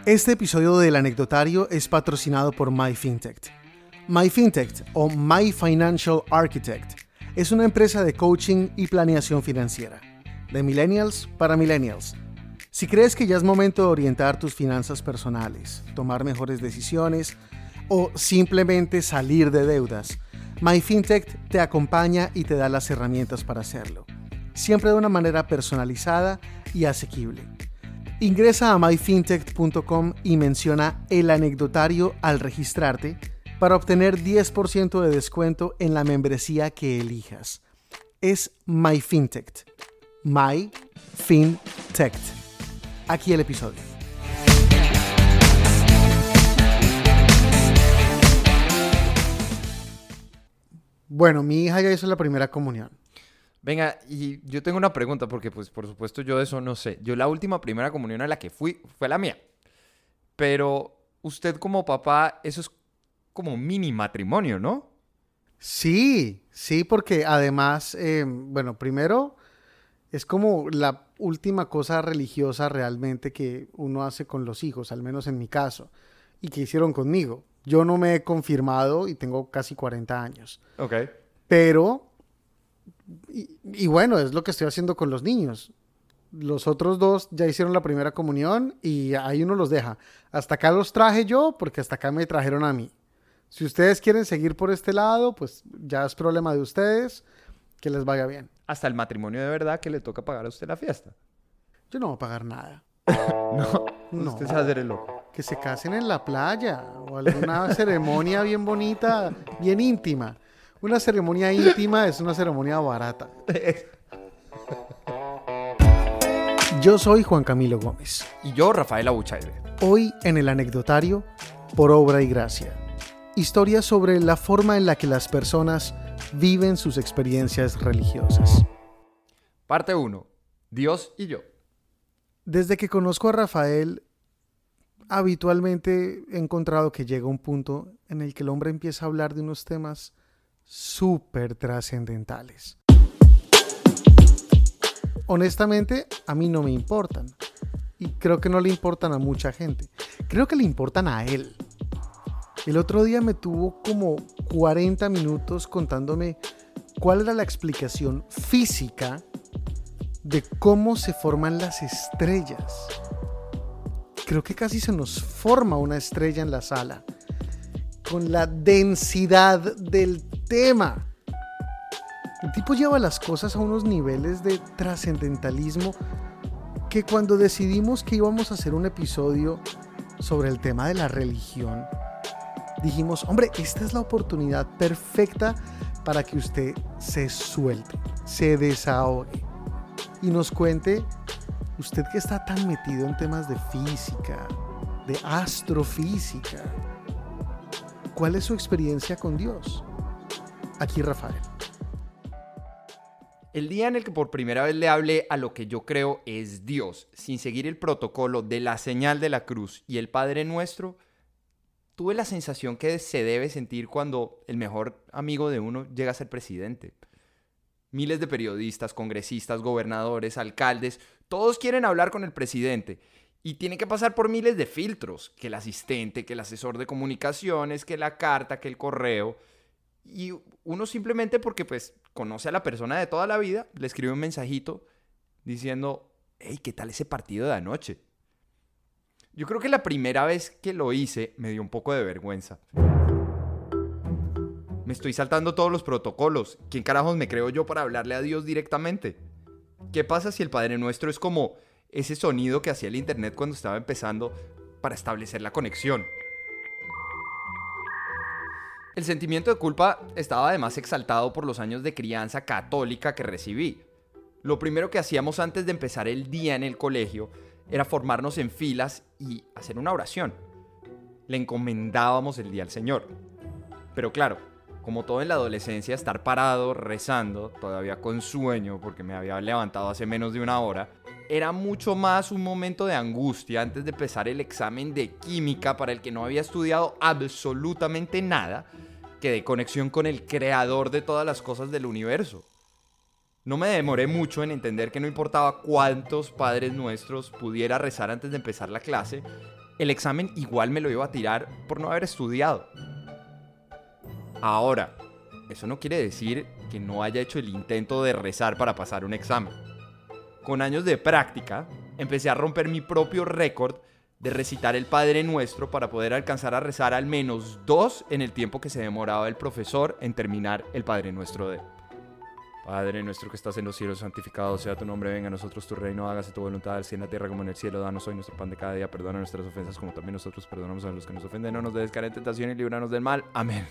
Este episodio del Anecdotario es patrocinado por MyFintech. MyFintech o My Financial Architect es una empresa de coaching y planeación financiera, de millennials para millennials. Si crees que ya es momento de orientar tus finanzas personales, tomar mejores decisiones o simplemente salir de deudas, MyFintech te acompaña y te da las herramientas para hacerlo, siempre de una manera personalizada y asequible. Ingresa a myfintech.com y menciona el anecdotario al registrarte para obtener 10% de descuento en la membresía que elijas. Es MyFintech. MyFintech. Aquí el episodio. Bueno, mi hija ya hizo la primera comunión. Venga, y yo tengo una pregunta, porque pues por supuesto yo de eso no sé. Yo la última primera comunión a la que fui fue la mía. Pero usted como papá, eso es como un mini matrimonio, ¿no? Sí, porque además, primero es como la última cosa religiosa realmente que uno hace con los hijos, al menos en mi caso, y que hicieron conmigo. Yo no me he confirmado y tengo casi 40 años. Ok. Pero... Y bueno, es lo que estoy haciendo con los niños. Los otros dos ya hicieron la primera comunión y ahí uno los deja. Hasta acá los traje yo porque hasta acá me trajeron a mí. Si ustedes quieren seguir por este lado, pues ya es problema de ustedes. Que les vaya bien. Hasta el matrimonio de verdad que le toca pagar a usted la fiesta. Yo no voy a pagar nada. No. Usted se va a hacer el loco. Que se casen en la playa o alguna ceremonia bien bonita, bien íntima. Una ceremonia íntima es una ceremonia barata. Yo soy Juan Camilo Gómez. Y yo, Rafael Abuchaire. Hoy en el anecdotario, por obra y gracia. Historias sobre la forma en la que las personas viven sus experiencias religiosas. Parte 1. Dios y yo. Desde que conozco a Rafael, habitualmente he encontrado que llega un punto en el que el hombre empieza a hablar de unos temas súper trascendentales. Honestamente, a mí no me importan. Y creo que no le importan a mucha gente. Creo que le importan a él. El otro día me tuvo como 40 minutos contándome cuál era la explicación física de cómo se forman las estrellas. Creo que casi se nos forma una estrella en la sala. Con la densidad del tema. El tipo lleva las cosas a unos niveles de trascendentalismo que cuando decidimos que íbamos a hacer un episodio sobre el tema de la religión, dijimos, hombre, esta es la oportunidad perfecta para que usted se suelte, se desahogue y nos cuente, usted que está tan metido en temas de física, de astrofísica, ¿cuál es su experiencia con Dios? Aquí Rafael. El día en el que por primera vez le hablé a lo que yo creo es Dios, sin seguir el protocolo de la señal de la cruz y el Padre Nuestro, tuve la sensación que se debe sentir cuando el mejor amigo de uno llega a ser presidente. Miles de periodistas, congresistas, gobernadores, alcaldes, todos quieren hablar con el presidente. Y tiene que pasar por miles de filtros, que el asistente, que el asesor de comunicaciones, que la carta, que el correo. Y uno simplemente porque pues conoce a la persona de toda la vida, le escribe un mensajito diciendo, hey, ¿qué tal ese partido de anoche? Yo creo que la primera vez que lo hice me dio un poco de vergüenza. Me estoy saltando todos los protocolos. ¿Quién carajos me creo yo para hablarle a Dios directamente? ¿Qué pasa si el Padre Nuestro es como ese sonido que hacía el internet cuando estaba empezando para establecer la conexión? El sentimiento de culpa estaba además exaltado por los años de crianza católica que recibí. Lo primero que hacíamos antes de empezar el día en el colegio era formarnos en filas y hacer una oración. Le encomendábamos el día al Señor. Pero claro, como todo en la adolescencia, estar parado, rezando, todavía con sueño porque me había levantado hace menos de una hora, era mucho más un momento de angustia antes de empezar el examen de química para el que no había estudiado absolutamente nada, que de conexión con el creador de todas las cosas del universo. No me demoré mucho en entender que no importaba cuántos Padres Nuestros pudiera rezar antes de empezar la clase, el examen igual me lo iba a tirar por no haber estudiado. Ahora, eso no quiere decir que no haya hecho el intento de rezar para pasar un examen. Con años de práctica, empecé a romper mi propio récord de recitar el Padre Nuestro para poder alcanzar a rezar al menos 2 en el tiempo que se demoraba el profesor en terminar el Padre Nuestro de Padre nuestro que estás en los cielos, santificado sea tu nombre, venga a nosotros tu reino, hágase tu voluntad, así en la tierra como en el cielo. Danos hoy nuestro pan de cada día, perdona nuestras ofensas como también nosotros perdonamos a los que nos ofenden. No nos dejes caer en tentación y líbranos del mal. Amén.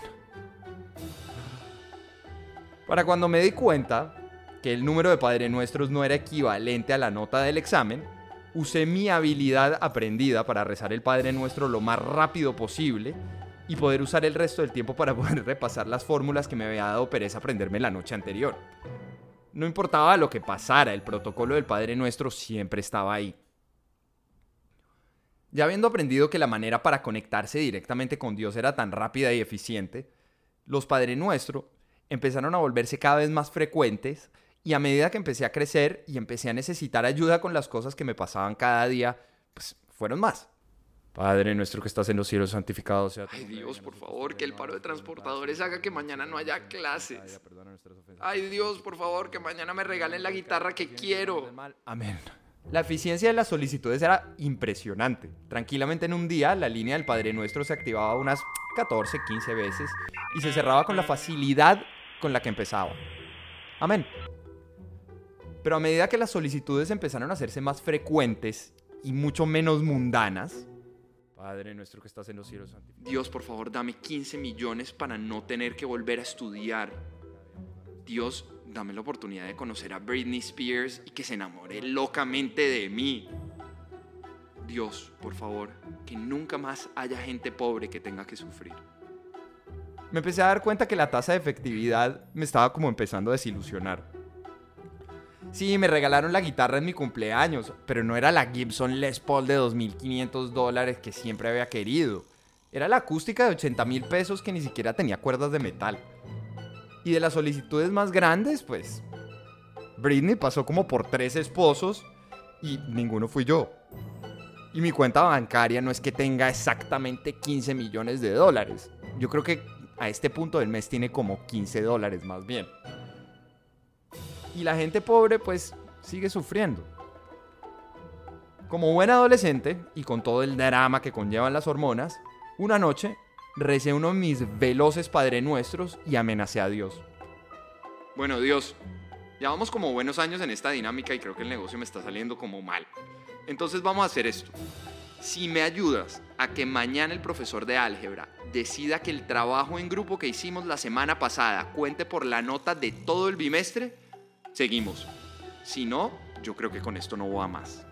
Para cuando me di cuenta que el número de Padre Nuestros no era equivalente a la nota del examen, usé mi habilidad aprendida para rezar el Padre Nuestro lo más rápido posible y poder usar el resto del tiempo para poder repasar las fórmulas que me había dado pereza aprenderme la noche anterior. No importaba lo que pasara, el protocolo del Padre Nuestro siempre estaba ahí. Ya habiendo aprendido que la manera para conectarse directamente con Dios era tan rápida y eficiente, los Padre Nuestro empezaron a volverse cada vez más frecuentes y a medida que empecé a crecer y empecé a necesitar ayuda con las cosas que me pasaban cada día, pues fueron más. Padre nuestro que estás en los cielos, santificado sea tu nombre. Ay Dios, por favor, que el paro de transportadores haga que mañana no haya clases. Ay Dios, por favor, que mañana me regalen la guitarra que quiero. Amén. La eficiencia de las solicitudes era impresionante. Tranquilamente en un día la línea del Padre Nuestro se activaba unas 14, 15 veces y se cerraba con la facilidad con la que empezaba. Amén. Pero a medida que las solicitudes empezaron a hacerse más frecuentes y mucho menos mundanas, Padre nuestro que estás en los cielos, santificado. Dios, por favor, dame 15 millones para no tener que volver a estudiar. Dios, dame la oportunidad de conocer a Britney Spears y que se enamore locamente de mí. Dios, por favor, que nunca más haya gente pobre que tenga que sufrir. Me empecé a dar cuenta que la tasa de efectividad me estaba como empezando a desilusionar. Sí, me regalaron la guitarra en mi cumpleaños, pero no era la Gibson Les Paul de $2,500 que siempre había querido. Era la acústica de 80,000 pesos que ni siquiera tenía cuerdas de metal. Y de las solicitudes más grandes, pues, Britney pasó como por 3 esposos y ninguno fui yo. Y mi cuenta bancaria no es que tenga exactamente $15 millones. Yo creo que a este punto del mes tiene como $15 más bien. Y la gente pobre pues sigue sufriendo. Como buen adolescente y con todo el drama que conllevan las hormonas, una noche recé uno de mis veloces Padre Nuestros y amenacé a Dios. Bueno, Dios, llevamos como buenos años en esta dinámica y creo que el negocio me está saliendo como mal. Entonces vamos a hacer esto. Si me ayudas a que mañana el profesor de álgebra decida que el trabajo en grupo que hicimos la semana pasada cuente por la nota de todo el bimestre, seguimos. Si no, yo creo que con esto no va más.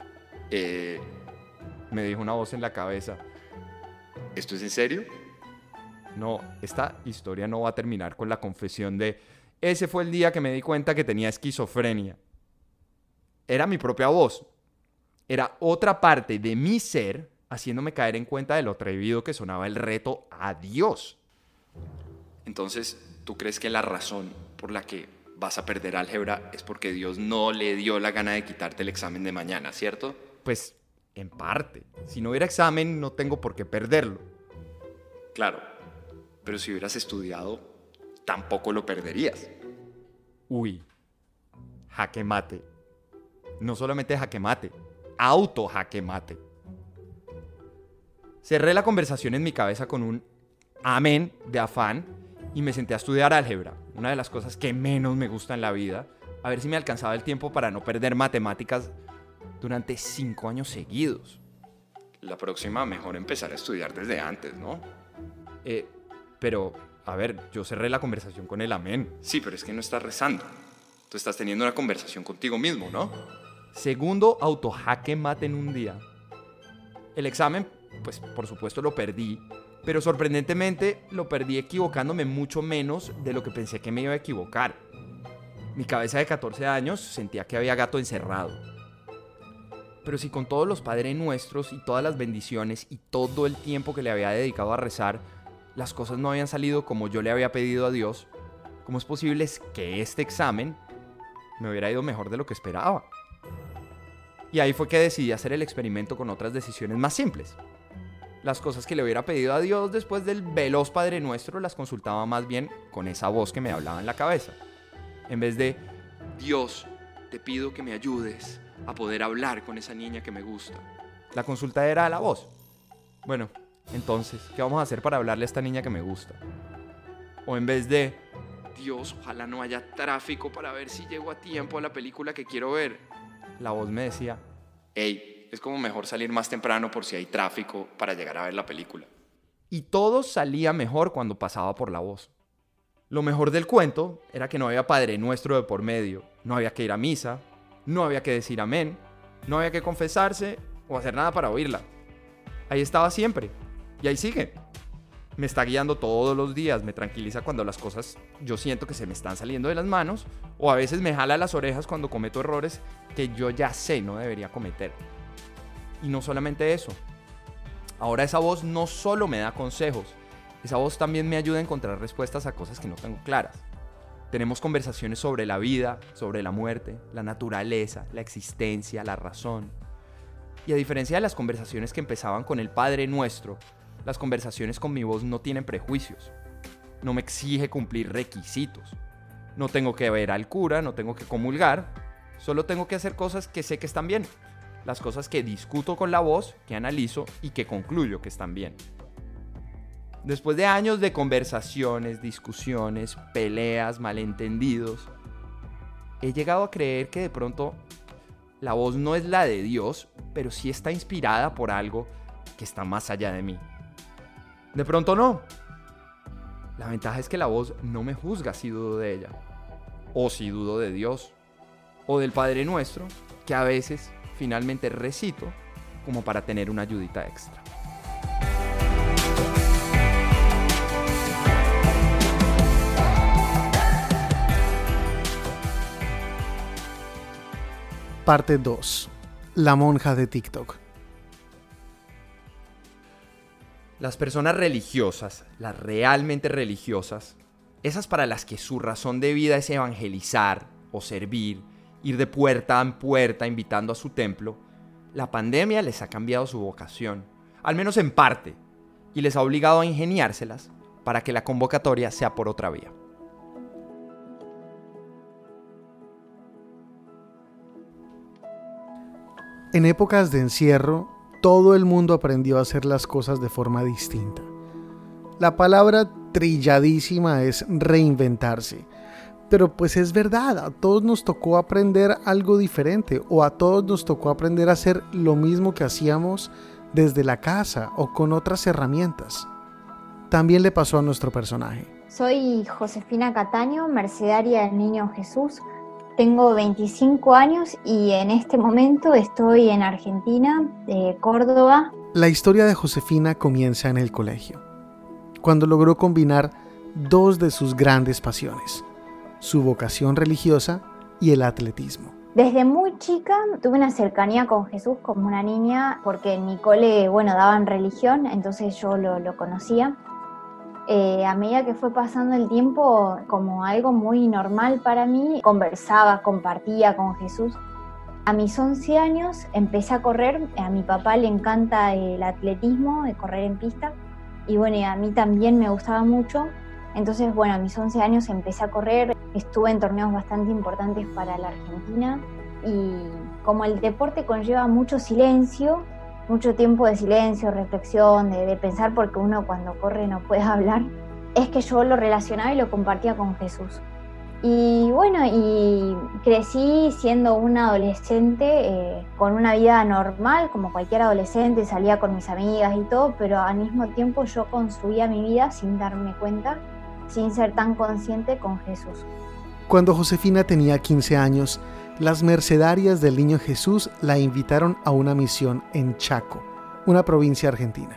Me dijo una voz en la cabeza. ¿Esto es en serio? No, esta historia no va a terminar con la confesión de ese fue el día que me di cuenta que tenía esquizofrenia. Era mi propia voz. Era otra parte de mi ser haciéndome caer en cuenta de lo atrevido que sonaba el reto a Dios. Entonces, ¿tú crees que la razón por la que vas a perder álgebra es porque Dios no le dio la gana de quitarte el examen de mañana, cierto? Pues, en parte. Si no hubiera examen, no tengo por qué perderlo. Claro, pero si hubieras estudiado, tampoco lo perderías. Uy, jaque mate. No solamente jaque mate, auto jaque mate. Cerré la conversación en mi cabeza con un amén de afán y me senté a estudiar álgebra, una de las cosas que menos me gusta en la vida, a ver si me alcanzaba el tiempo para no perder matemáticas durante 5 años seguidos. La próxima mejor empezar a estudiar desde antes, ¿no? Pero, a ver, yo cerré la conversación con el amén. Sí, pero es que no estás rezando. Tú estás teniendo una conversación contigo mismo, ¿no? Segundo autojaque mate en un día. El examen, pues por supuesto lo perdí, pero sorprendentemente lo perdí equivocándome mucho menos de lo que pensé que me iba a equivocar. Mi cabeza de 14 años sentía que había gato encerrado. Pero si con todos los Padres Nuestros y todas las bendiciones y todo el tiempo que le había dedicado a rezar, las cosas no habían salido como yo le había pedido a Dios, ¿cómo es posible que este examen me hubiera ido mejor de lo que esperaba? Y ahí fue que decidí hacer el experimento con otras decisiones más simples. Las cosas que le hubiera pedido a Dios después del veloz Padre Nuestro las consultaba más bien con esa voz que me hablaba en la cabeza. En vez de, Dios, te pido que me ayudes a poder hablar con esa niña que me gusta. la consulta era a la voz. Bueno, entonces, ¿qué vamos a hacer para hablarle a esta niña que me gusta? O en vez de, Dios, ojalá no haya tráfico para ver si llego a tiempo a la película que quiero ver. la voz me decía, Ey, es como mejor salir más temprano por si hay tráfico para llegar a ver la película. y todo salía mejor cuando pasaba por la voz. Lo mejor del cuento era que no había Padre Nuestro de por medio, no había que ir a misa, no había que decir amén, no había que confesarse o hacer nada para oírla. Ahí estaba siempre, y ahí sigue. Me está guiando todos los días, me tranquiliza cuando las cosas yo siento que se me están saliendo de las manos, o a veces me jala las orejas cuando cometo errores que yo ya sé no debería cometer. Y no solamente eso, ahora esa voz no solo me da consejos, esa voz también me ayuda a encontrar respuestas a cosas que no tengo claras. Tenemos conversaciones sobre la vida, sobre la muerte, la naturaleza, la existencia, la razón. Y a diferencia de las conversaciones que empezaban con el Padre Nuestro, las conversaciones con mi voz no tienen prejuicios. No me exige cumplir requisitos. No tengo que ver al cura, no tengo que comulgar. Solo tengo que hacer cosas que sé que están bien. Las cosas que discuto con la voz, que analizo y que concluyo que están bien. Después de años de conversaciones, discusiones, peleas, malentendidos, he llegado a creer que de pronto la voz no es la de Dios, pero sí está inspirada por algo que está más allá de mí. De pronto no. La ventaja es que la voz no me juzga si dudo de ella, o si dudo de Dios, o del Padre Nuestro, que a veces finalmente recito como para tener una ayudita extra. Parte 2. La monja de TikTok. Las personas religiosas, las realmente religiosas, esas para las que su razón de vida es evangelizar o servir, ir de puerta en puerta invitando a su templo, la pandemia les ha cambiado su vocación, al menos en parte, y les ha obligado a ingeniárselas para que la convocatoria sea por otra vía. En épocas de encierro, todo el mundo aprendió a hacer las cosas de forma distinta. La palabra trilladísima es reinventarse. Pero pues es verdad, a todos nos tocó aprender algo diferente o a todos nos tocó aprender a hacer lo mismo que hacíamos desde la casa o con otras herramientas. También le pasó a nuestro personaje. Soy Josefina Cataño, mercedaria del Niño Jesús. Tengo 25 años y en este momento estoy en Argentina, Córdoba. La historia de Josefina comienza en el colegio, cuando logró combinar dos de sus grandes pasiones, su vocación religiosa y el atletismo. Desde muy chica tuve una cercanía con Jesús como una niña, porque en mi cole, daban religión, entonces yo lo conocía. A medida que fue pasando el tiempo, como algo muy normal para mí, conversaba, compartía con Jesús. A mis 11 años empecé a correr, a mi papá le encanta el atletismo, de correr en pista, y a mí también me gustaba mucho. Entonces, a mis 11 años empecé a correr, estuve en torneos bastante importantes para la Argentina, y como el deporte conlleva mucho silencio, mucho tiempo de silencio, reflexión, de pensar, porque uno cuando corre no puede hablar, es que yo lo relacionaba y lo compartía con Jesús. Y y crecí siendo una adolescente con una vida normal, como cualquier adolescente, salía con mis amigas y todo, pero al mismo tiempo yo construía mi vida sin darme cuenta, sin ser tan consciente con Jesús. Cuando Josefina tenía 15 años, las mercedarias del Niño Jesús la invitaron a una misión en Chaco, una provincia argentina.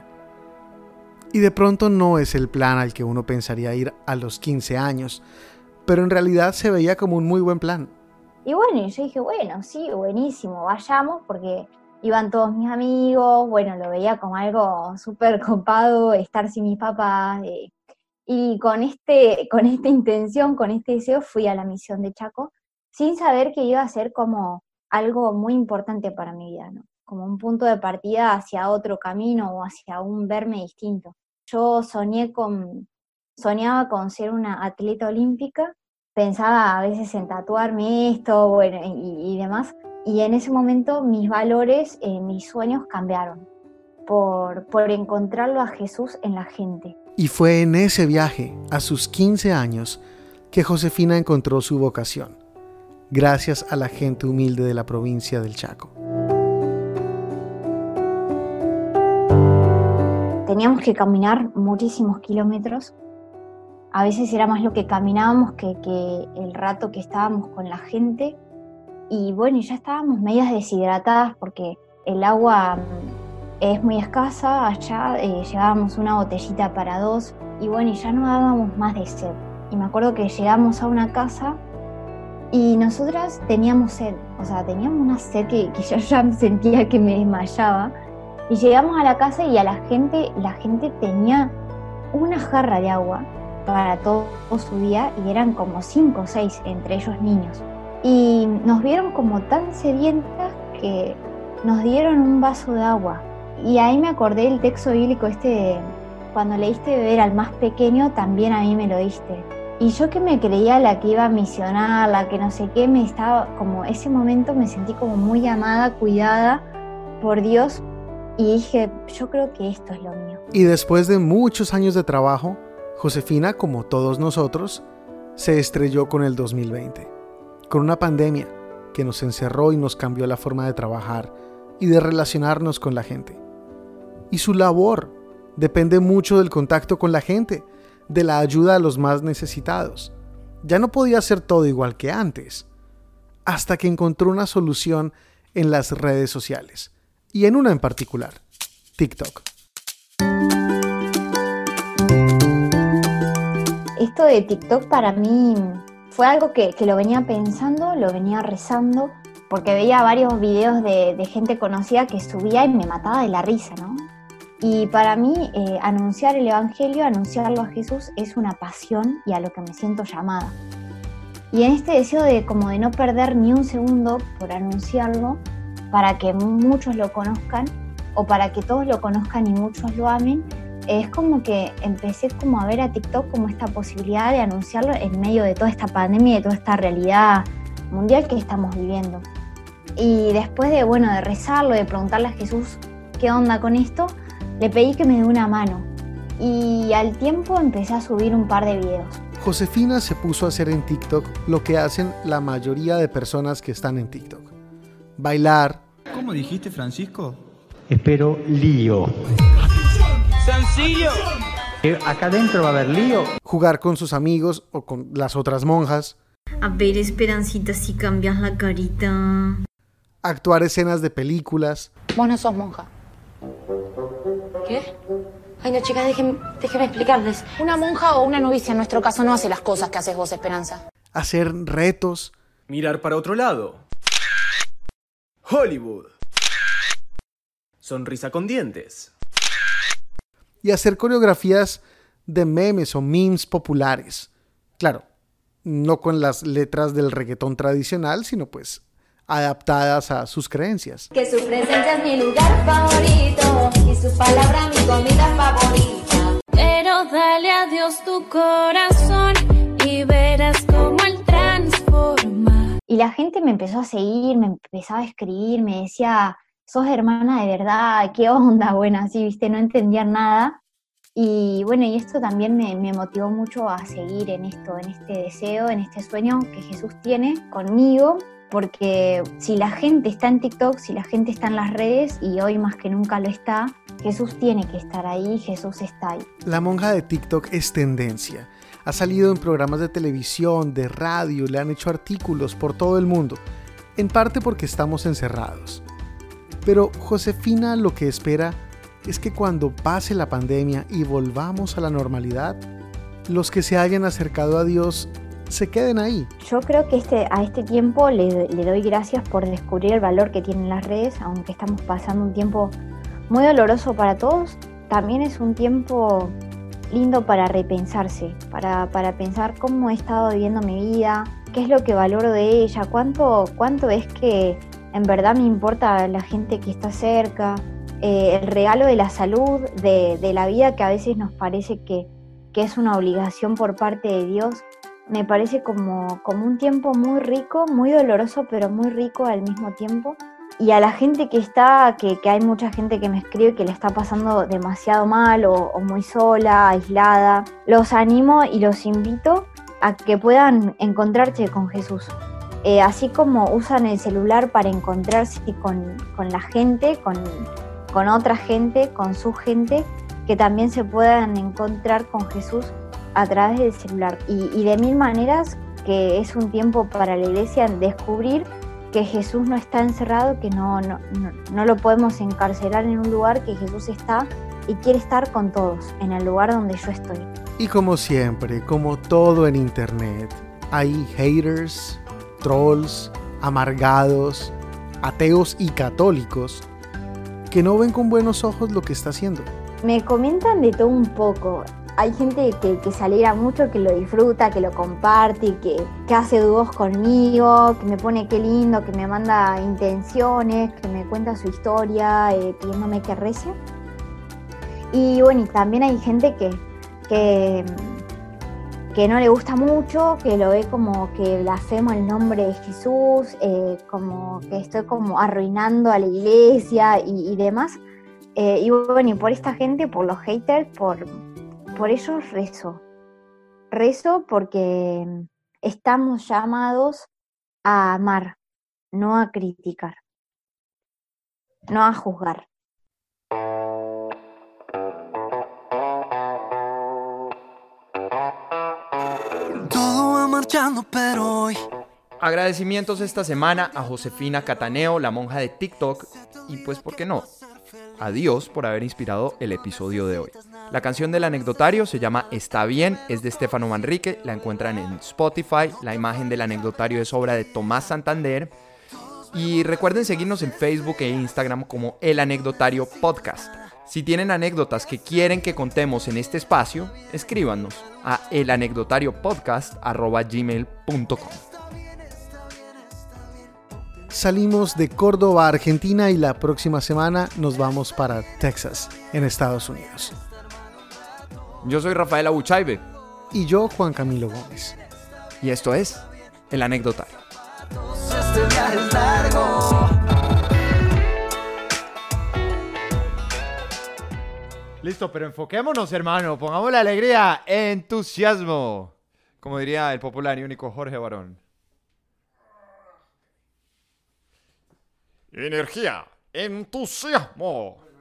Y de pronto no es el plan al que uno pensaría ir a los 15 años, pero en realidad se veía como un muy buen plan. Y yo dije, sí, buenísimo, vayamos, porque iban todos mis amigos, lo veía como algo súper copado, estar sin mis papás. Y con esta intención, con este deseo, fui a la misión de Chaco, sin saber que iba a ser como algo muy importante para mi vida, ¿no? Como un punto de partida hacia otro camino o hacia un verme distinto. Yo soñaba con ser una atleta olímpica, pensaba a veces en tatuarme esto, bueno, y demás, y en ese momento mis valores, mis sueños cambiaron por encontrarlo a Jesús en la gente. Y fue en ese viaje, a sus 15 años, que Josefina encontró su vocación, gracias a la gente humilde de la provincia del Chaco. Teníamos que caminar muchísimos kilómetros. A veces era más lo que caminábamos que el rato que estábamos con la gente. Y bueno, ya estábamos medias deshidratadas porque el agua es muy escasa. Allá llevábamos una botellita para 2 y bueno, y ya no dábamos más de sed. Y me acuerdo que llegamos a una casa y nosotras teníamos sed. O sea, teníamos una sed que yo ya sentía que me desmayaba. Y llegamos a la casa y la gente tenía una jarra de agua para todo su día y eran como 5 o 6, entre ellos niños. Y nos vieron como tan sedientas que nos dieron un vaso de agua. Y ahí me acordé del texto bíblico cuando le diste beber al más pequeño, también a mí me lo diste. Y yo que me creía la que iba a misionar, la que no sé qué, ese momento me sentí como muy amada, cuidada por Dios. Y dije, yo creo que esto es lo mío. Y después de muchos años de trabajo, Josefina, como todos nosotros, se estrelló con el 2020, con una pandemia que nos encerró y nos cambió la forma de trabajar y de relacionarnos con la gente. Y su labor depende mucho del contacto con la gente, de la ayuda a los más necesitados. Ya no podía hacer todo igual que antes, hasta que encontró una solución en las redes sociales, y en una en particular, TikTok. Esto de TikTok para mí fue algo que lo venía pensando, lo venía rezando, porque veía varios videos de gente conocida que subía y me mataba de la risa, ¿no? Y para mí anunciar el Evangelio, anunciarlo a Jesús es una pasión y a lo que me siento llamada. Y en este deseo de no perder ni un segundo por anunciarlo, para que muchos lo conozcan o para que todos lo conozcan y muchos lo amen, es como que empecé como a ver a TikTok como esta posibilidad de anunciarlo en medio de toda esta pandemia y de toda esta realidad mundial que estamos viviendo. Y después de rezarlo, de preguntarle a Jesús qué onda con esto, le pedí que me dé una mano. Y al tiempo empecé a subir un par de videos. Josefina se puso a hacer en TikTok lo que hacen la mayoría de personas que están en TikTok: bailar. ¿Cómo dijiste, Francisco? Espero lío. ¡Sencillo! Acá adentro va a haber lío. Jugar con sus amigos o con las otras monjas. A ver, Esperancita, si cambias la carita. Actuar escenas de películas. Vos no sos monja. ¿Qué? Ay, no, chicas, déjenme explicarles. Una monja o una novicia en nuestro caso no hace las cosas que haces vos, Esperanza. Hacer retos. Mirar para otro lado. Hollywood. Sonrisa con dientes. Y hacer coreografías de memes o memes populares. Claro, no con las letras del reggaetón tradicional, sino pues adaptadas a sus creencias. Que su presencia es mi lugar favorito y su palabra mi comida favorita. Pero dale a Dios tu corazón y verás cómo Él transforma. Y la gente me empezó a seguir, me empezaba a escribir, me decía, sos hermana de verdad, qué onda, bueno, así, viste, no entendían nada. Y bueno, y esto también me motivó mucho a seguir en esto, en este deseo, en este sueño que Jesús tiene conmigo, porque si la gente está en TikTok, si la gente está en las redes, y hoy más que nunca lo está, Jesús tiene que estar ahí, Jesús está ahí. La monja de TikTok es tendencia. Ha salido en programas de televisión, de radio, le han hecho artículos por todo el mundo, en parte porque estamos encerrados. Pero Josefina lo que espera es que cuando pase la pandemia y volvamos a la normalidad, los que se hayan acercado a Dios se queden ahí. Yo creo que a este tiempo le doy gracias por descubrir el valor que tienen las redes, aunque estamos pasando un tiempo muy doloroso para todos. También es un tiempo lindo para repensarse, para pensar cómo he estado viviendo mi vida, qué es lo que valoro de ella, cuánto es que En verdad me importa la gente que está cerca, el regalo de la salud, de la vida que a veces nos parece que es una obligación por parte de Dios. Me parece como un tiempo muy rico, muy doloroso, pero muy rico al mismo tiempo. Y a la gente que hay mucha gente que me escribe que le está pasando demasiado mal o muy sola, aislada, los animo y los invito a que puedan encontrarse con Jesús. Así como usan el celular para encontrarse con la gente, con otra gente, con su gente, que también se puedan encontrar con Jesús a través del celular. Y de mil maneras que es un tiempo para la iglesia en descubrir que Jesús no está encerrado, que no lo podemos encarcelar en un lugar, que Jesús está y quiere estar con todos, en el lugar donde yo estoy. Y como siempre, como todo en internet, hay haters, trolls, amargados, ateos y católicos que no ven con buenos ojos lo que está haciendo. Me comentan de todo un poco. Hay gente que se alegra mucho, que lo disfruta, que lo comparte, que hace dúos conmigo, que me pone qué lindo, que me manda intenciones, que me cuenta su historia, pidiéndome que rece. Y bueno, y también hay gente que no le gusta mucho, que lo ve como que blasfemo el nombre de Jesús, como que estoy como arruinando a la iglesia y demás. Y bueno, y por esta gente, por los haters, por ellos rezo. Rezo porque estamos llamados a amar, no a criticar, no a juzgar. Todo va marchando, pero hoy... Agradecimientos esta semana a Josefina Cataneo, la monja de TikTok, y pues, ¿por qué no?, a Dios por haber inspirado el episodio de hoy. La canción del anecdotario se llama Está Bien, es de Stefano Manrique, la encuentran en Spotify. La imagen del anecdotario es obra de Tomás Santander. Y recuerden seguirnos en Facebook e Instagram como El Anecdotario Podcast. Si tienen anécdotas que quieren que contemos en este espacio, escríbanos a elanecdotariopodcast@gmail.com. Salimos de Córdoba, Argentina, y la próxima semana nos vamos para Texas, en Estados Unidos. Yo soy Rafael Abuchaibe. Y yo, Juan Camilo Gómez. Y esto es El Anecdotario. Este viaje es largo. Listo, pero enfoquémonos, hermano. Pongamos la alegría, entusiasmo. Como diría el popular y único Jorge Barón. Energía, entusiasmo.